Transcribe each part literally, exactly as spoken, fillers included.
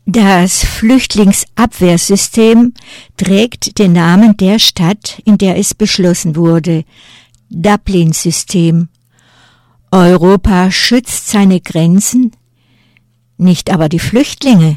Das Flüchtlingsabwehrsystem trägt den Namen der Stadt, in der es beschlossen wurde, Dublin-System. Europa schützt seine Grenzen, nicht aber die Flüchtlinge.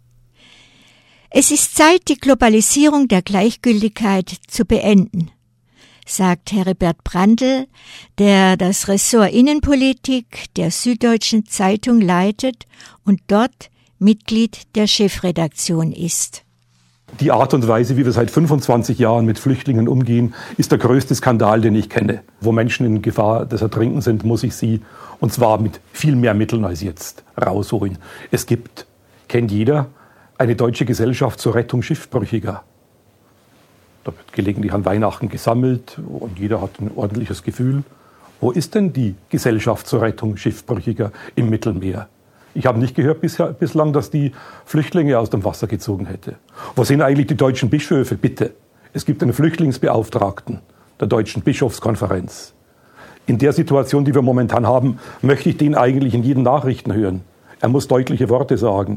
Es ist Zeit, die Globalisierung der Gleichgültigkeit zu beenden, sagt Heribert Brandl, der das Ressort Innenpolitik der Süddeutschen Zeitung leitet und dort Mitglied der Chefredaktion ist. Die Art und Weise, wie wir seit fünfundzwanzig Jahren mit Flüchtlingen umgehen, ist der größte Skandal, den ich kenne. Wo Menschen in Gefahr des Ertrinkens sind, muss ich sie, und zwar mit viel mehr Mitteln als jetzt, rausholen. Es gibt, kennt jeder, eine deutsche Gesellschaft zur Rettung Schiffbrüchiger. Da wird gelegentlich an Weihnachten gesammelt und jeder hat ein ordentliches Gefühl. Wo ist denn die Gesellschaft zur Rettung Schiffbrüchiger im Mittelmeer? Ich habe nicht gehört bisher, bislang, dass die Flüchtlinge aus dem Wasser gezogen hätte. Wo sind eigentlich die deutschen Bischöfe? Bitte. Es gibt einen Flüchtlingsbeauftragten der Deutschen Bischofskonferenz. In der Situation, die wir momentan haben, möchte ich den eigentlich in jeden Nachrichten hören. Er muss deutliche Worte sagen.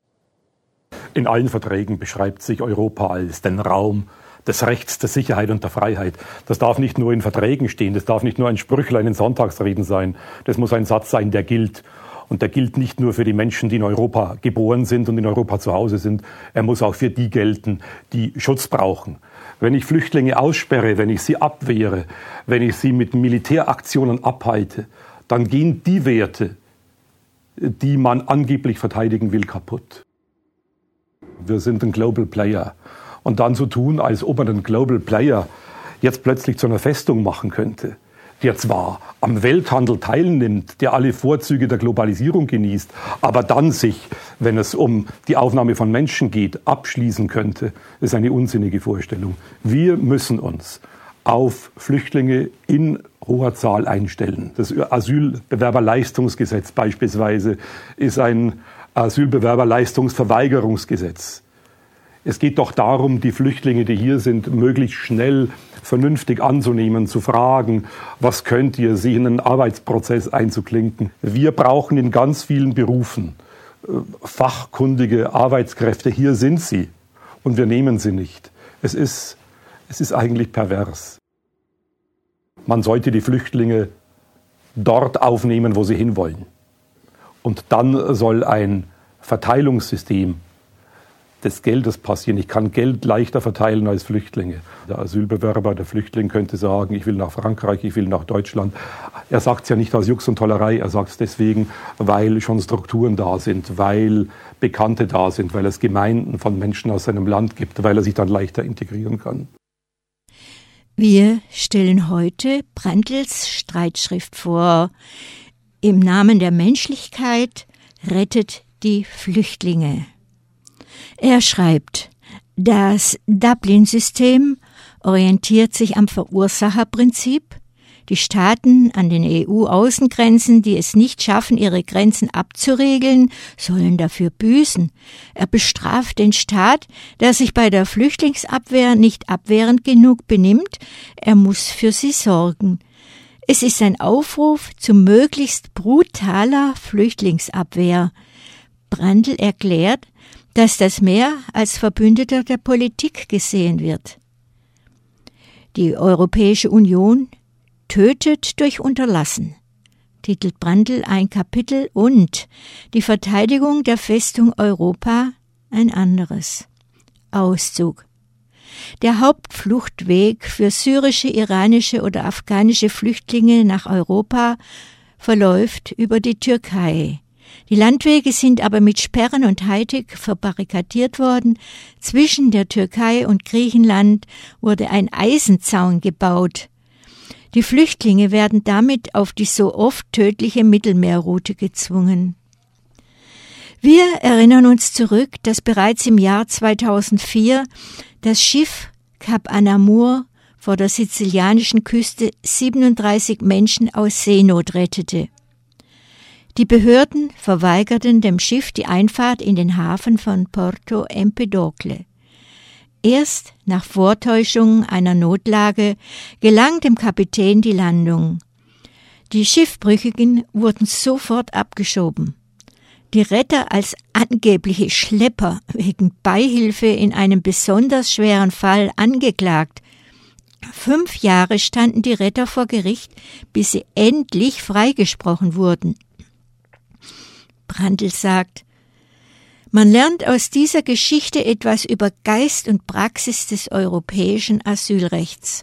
In allen Verträgen beschreibt sich Europa als den Raum des Rechts, der Sicherheit und der Freiheit. Das darf nicht nur in Verträgen stehen, das darf nicht nur ein Sprüchlein in Sonntagsreden sein. Das muss ein Satz sein, der gilt. Und der gilt nicht nur für die Menschen, die in Europa geboren sind und in Europa zu Hause sind. Er muss auch für die gelten, die Schutz brauchen. Wenn ich Flüchtlinge aussperre, wenn ich sie abwehre, wenn ich sie mit Militäraktionen abhalte, dann gehen die Werte, die man angeblich verteidigen will, kaputt. Wir sind ein Global Player. Und dann so tun, als ob man einen Global Player jetzt plötzlich zu einer Festung machen könnte, der zwar am Welthandel teilnimmt, der alle Vorzüge der Globalisierung genießt, aber dann sich, wenn es um die Aufnahme von Menschen geht, abschließen könnte, ist eine unsinnige Vorstellung. Wir müssen uns auf Flüchtlinge in hoher Zahl einstellen. Das Asylbewerberleistungsgesetz beispielsweise ist ein Asylbewerberleistungsverweigerungsgesetz. Es geht doch darum, die Flüchtlinge, die hier sind, möglichst schnell vernünftig anzunehmen, zu fragen, was könnt ihr, sie in einen Arbeitsprozess einzuklinken. Wir brauchen in ganz vielen Berufen äh, fachkundige Arbeitskräfte. Hier sind sie und wir nehmen sie nicht. Es ist, es ist eigentlich pervers. Man sollte die Flüchtlinge dort aufnehmen, wo sie hinwollen. Und dann soll ein Verteilungssystem des Geldes passieren. Ich kann Geld leichter verteilen als Flüchtlinge. Der Asylbewerber, der Flüchtling könnte sagen, ich will nach Frankreich, ich will nach Deutschland. Er sagt es ja nicht aus Jux und Tollerei, er sagt es deswegen, weil schon Strukturen da sind, weil Bekannte da sind, weil es Gemeinden von Menschen aus seinem Land gibt, weil er sich dann leichter integrieren kann. Wir stellen heute Brandls Streitschrift vor. Im Namen der Menschlichkeit rettet die Flüchtlinge. Er schreibt, das Dublin-System orientiert sich am Verursacherprinzip. Die Staaten an den E U-Außengrenzen, die es nicht schaffen, ihre Grenzen abzuregeln, sollen dafür büßen. Er bestraft den Staat, der sich bei der Flüchtlingsabwehr nicht abwehrend genug benimmt. Er muss für sie sorgen. Es ist ein Aufruf zu möglichst brutaler Flüchtlingsabwehr. Brandl erklärt, dass das Meer als Verbündeter der Politik gesehen wird. Die Europäische Union tötet durch Unterlassen, titelt Brandl ein Kapitel, und die Verteidigung der Festung Europa ein anderes. Auszug. Der Hauptfluchtweg für syrische, iranische oder afghanische Flüchtlinge nach Europa verläuft über die Türkei. Die Landwege sind aber mit Sperren und Hightech verbarrikadiert worden. Zwischen der Türkei und Griechenland wurde ein Eisenzaun gebaut. Die Flüchtlinge werden damit auf die so oft tödliche Mittelmeerroute gezwungen. Wir erinnern uns zurück, dass bereits im Jahr zweitausendvier das Schiff Cap Anamur vor der sizilianischen Küste siebenunddreißig Menschen aus Seenot rettete. Die Behörden verweigerten dem Schiff die Einfahrt in den Hafen von Porto Empedocle. Erst nach Vortäuschung einer Notlage gelang dem Kapitän die Landung. Die Schiffbrüchigen wurden sofort abgeschoben. Die Retter als angebliche Schlepper wegen Beihilfe in einem besonders schweren Fall angeklagt. Fünf Jahre standen die Retter vor Gericht, bis sie endlich freigesprochen wurden. Brandl sagt, man lernt aus dieser Geschichte etwas über Geist und Praxis des europäischen Asylrechts.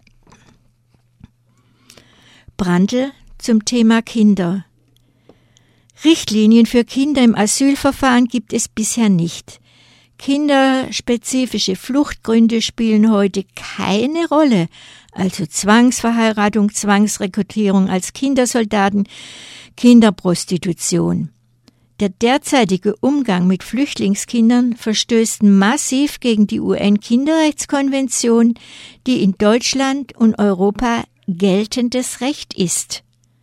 Brandl zum Thema Kinder. Richtlinien für Kinder im Asylverfahren gibt es bisher nicht. Kinderspezifische Fluchtgründe spielen heute keine Rolle, also Zwangsverheiratung, Zwangsrekrutierung als Kindersoldaten, Kinderprostitution. Der derzeitige Umgang mit Flüchtlingskindern verstößt massiv gegen die U N-Kinderrechtskonvention, die in Deutschland und Europa geltendes Recht ist.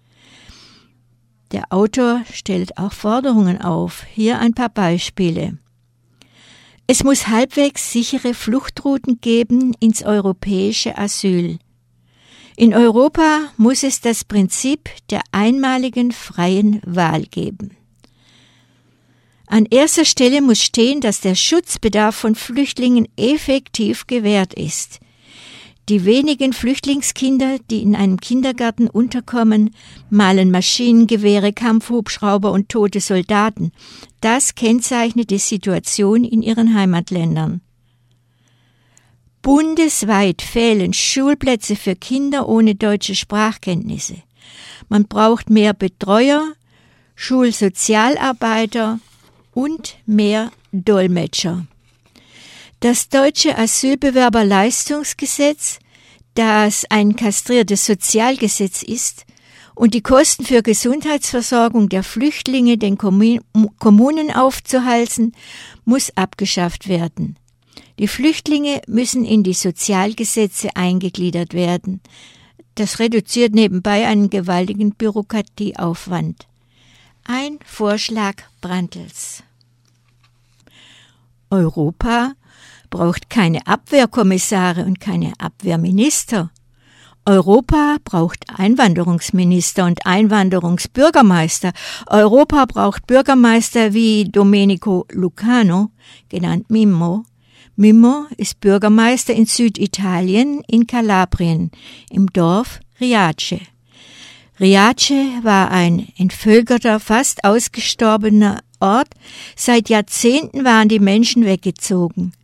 Der Autor stellt auch Forderungen auf. Hier ein paar Beispiele. Es muss halbwegs sichere Fluchtrouten geben ins europäische Asyl. In Europa muss es das Prinzip der einmaligen freien Wahl geben. An erster Stelle muss stehen, dass der Schutzbedarf von Flüchtlingen effektiv gewährt ist. Die wenigen Flüchtlingskinder, die in einem Kindergarten unterkommen, malen Maschinengewehre, Kampfhubschrauber und tote Soldaten. Das kennzeichnet die Situation in ihren Heimatländern. Bundesweit fehlen Schulplätze für Kinder ohne deutsche Sprachkenntnisse. Man braucht mehr Betreuer, Schulsozialarbeiter und mehr Dolmetscher. Das deutsche Asylbewerberleistungsgesetz, das ein kastriertes Sozialgesetz ist und die Kosten für Gesundheitsversorgung der Flüchtlinge den Kommunen aufzuhalsen, muss abgeschafft werden. Die Flüchtlinge müssen in die Sozialgesetze eingegliedert werden. Das reduziert nebenbei einen gewaltigen Bürokratieaufwand. Ein Vorschlag Brandls. Europa braucht keine Abwehrkommissare und keine Abwehrminister. Europa braucht Einwanderungsminister und Einwanderungsbürgermeister. Europa braucht Bürgermeister wie Domenico Lucano, genannt Mimmo. Mimmo ist Bürgermeister in Süditalien, in Kalabrien, im Dorf Riace. Riace war ein entvölkerter, fast ausgestorbener Ort. Seit Jahrzehnten waren die Menschen weggezogen.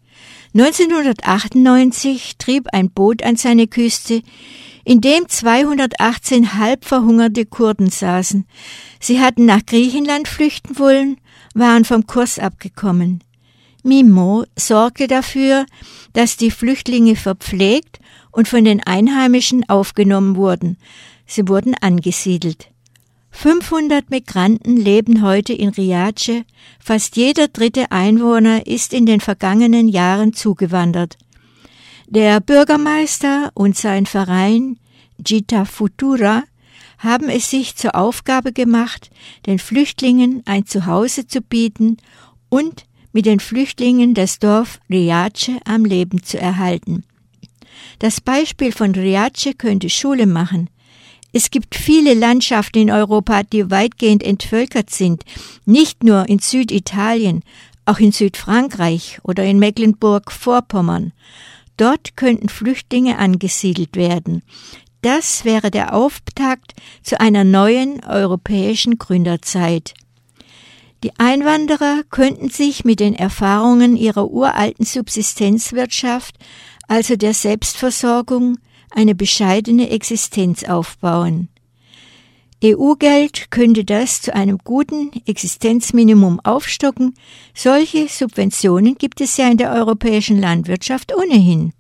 neunzehnhundertachtundneunzig trieb ein Boot an seine Küste, in dem zweihundertachtzehn halb verhungerte Kurden saßen. Sie hatten nach Griechenland flüchten wollen, waren vom Kurs abgekommen. Mimmo sorgte dafür, dass die Flüchtlinge verpflegt und von den Einheimischen aufgenommen wurden. Sie wurden angesiedelt. fünfhundert Migranten leben heute in Riace. Fast jeder dritte Einwohner ist in den vergangenen Jahren zugewandert. Der Bürgermeister und sein Verein Gita Futura haben es sich zur Aufgabe gemacht, den Flüchtlingen ein Zuhause zu bieten und mit den Flüchtlingen das Dorf Riace am Leben zu erhalten. Das Beispiel von Riace könnte Schule machen. Es gibt viele Landschaften in Europa, die weitgehend entvölkert sind, nicht nur in Süditalien, auch in Südfrankreich oder in Mecklenburg-Vorpommern. Dort könnten Flüchtlinge angesiedelt werden. Das wäre der Auftakt zu einer neuen europäischen Gründerzeit. Die Einwanderer könnten sich mit den Erfahrungen ihrer uralten Subsistenzwirtschaft, also der Selbstversorgung, eine bescheidene Existenz aufbauen. E U-Geld könnte das zu einem guten Existenzminimum aufstocken. Solche Subventionen gibt es ja in der europäischen Landwirtschaft ohnehin.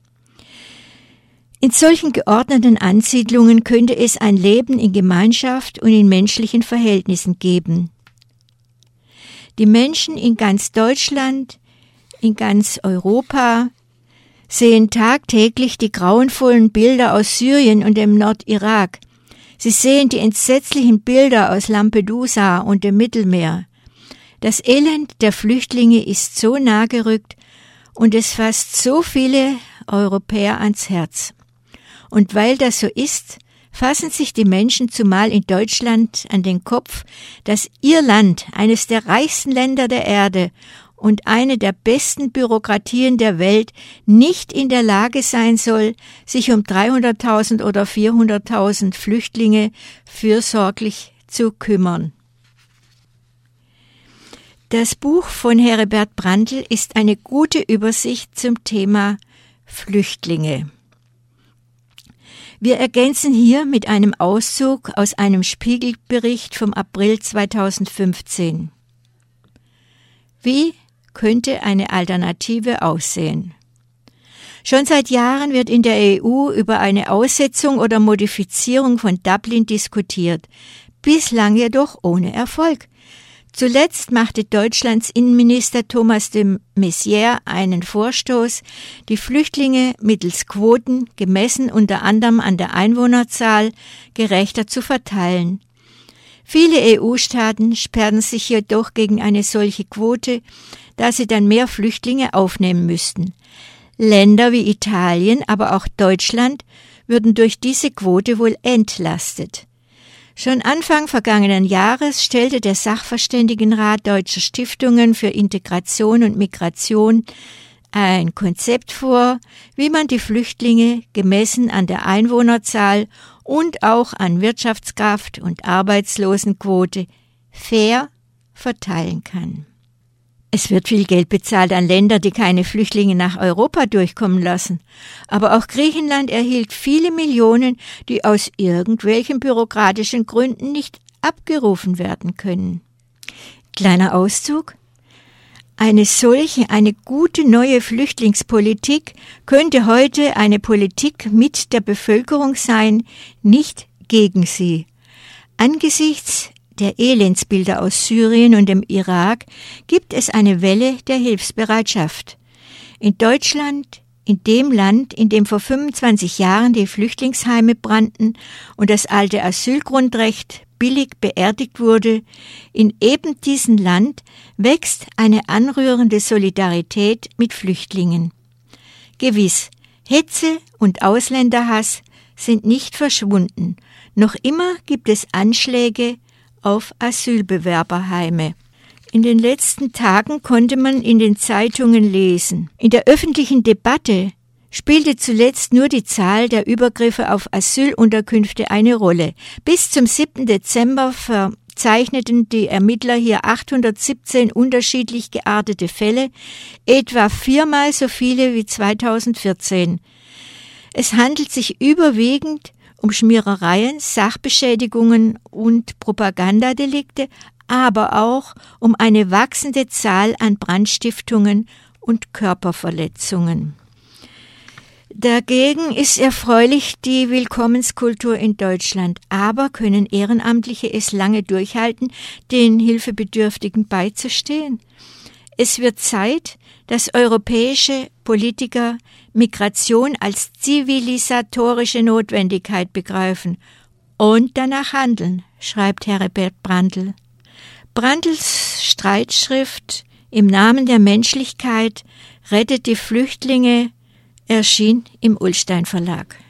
In solchen geordneten Ansiedlungen könnte es ein Leben in Gemeinschaft und in menschlichen Verhältnissen geben. Die Menschen in ganz Deutschland, in ganz Europa sehen tagtäglich die grauenvollen Bilder aus Syrien und dem Nordirak. Sie sehen die entsetzlichen Bilder aus Lampedusa und dem Mittelmeer. Das Elend der Flüchtlinge ist so nah gerückt und es fasst so viele Europäer ans Herz. Und weil das so ist, fassen sich die Menschen zumal in Deutschland an den Kopf, dass ihr Land, eines der reichsten Länder der Erde und eine der besten Bürokratien der Welt, nicht in der Lage sein soll, sich um dreihunderttausend oder vierhunderttausend Flüchtlinge fürsorglich zu kümmern. Das Buch von Heribert Brandl ist eine gute Übersicht zum Thema Flüchtlinge. Wir ergänzen hier mit einem Auszug aus einem Spiegelbericht vom April zweitausendfünfzehn. Wie könnte eine Alternative aussehen? Schon seit Jahren wird in der E U über eine Aussetzung oder Modifizierung von Dublin diskutiert, bislang jedoch ohne Erfolg. Zuletzt machte Deutschlands Innenminister Thomas de Maizière einen Vorstoß, die Flüchtlinge mittels Quoten, gemessen unter anderem an der Einwohnerzahl, gerechter zu verteilen. Viele E U-Staaten sperren sich jedoch gegen eine solche Quote, da sie dann mehr Flüchtlinge aufnehmen müssten. Länder wie Italien, aber auch Deutschland würden durch diese Quote wohl entlastet. Schon Anfang vergangenen Jahres stellte der Sachverständigenrat Deutscher Stiftungen für Integration und Migration ein Konzept vor, wie man die Flüchtlinge gemessen an der Einwohnerzahl und auch an Wirtschaftskraft und Arbeitslosenquote fair verteilen kann. Es wird viel Geld bezahlt an Länder, die keine Flüchtlinge nach Europa durchkommen lassen. Aber auch Griechenland erhielt viele Millionen, die aus irgendwelchen bürokratischen Gründen nicht abgerufen werden können. Kleiner Auszug. Eine solche, eine gute neue Flüchtlingspolitik könnte heute eine Politik mit der Bevölkerung sein, nicht gegen sie. Angesichts der Elendsbilder aus Syrien und dem Irak gibt es eine Welle der Hilfsbereitschaft. In Deutschland, in dem Land, in dem vor fünfundzwanzig Jahren die Flüchtlingsheime brannten und das alte Asylgrundrecht billig beerdigt wurde, in eben diesem Land wächst eine anrührende Solidarität mit Flüchtlingen. Gewiss, Hetze und Ausländerhass sind nicht verschwunden. Noch immer gibt es Anschläge auf Asylbewerberheime. In den letzten Tagen konnte man in den Zeitungen lesen. In der öffentlichen Debatte spielte zuletzt nur die Zahl der Übergriffe auf Asylunterkünfte eine Rolle. Bis zum siebten Dezember verzeichneten die Ermittler hier achthundertsiebzehn unterschiedlich geartete Fälle, etwa viermal so viele wie zweitausendvierzehn. Es handelt sich überwiegend um Schmierereien, Sachbeschädigungen und Propagandadelikte, aber auch um eine wachsende Zahl an Brandstiftungen und Körperverletzungen. Dagegen ist erfreulich die Willkommenskultur in Deutschland, aber können Ehrenamtliche es lange durchhalten, den Hilfebedürftigen beizustehen? Es wird Zeit, dass europäische Politiker Migration als zivilisatorische Notwendigkeit begreifen und danach handeln, schreibt Heribert Brandl. Brandls Streitschrift Im Namen der Menschlichkeit rettet die Flüchtlinge erschien im Ullstein Verlag.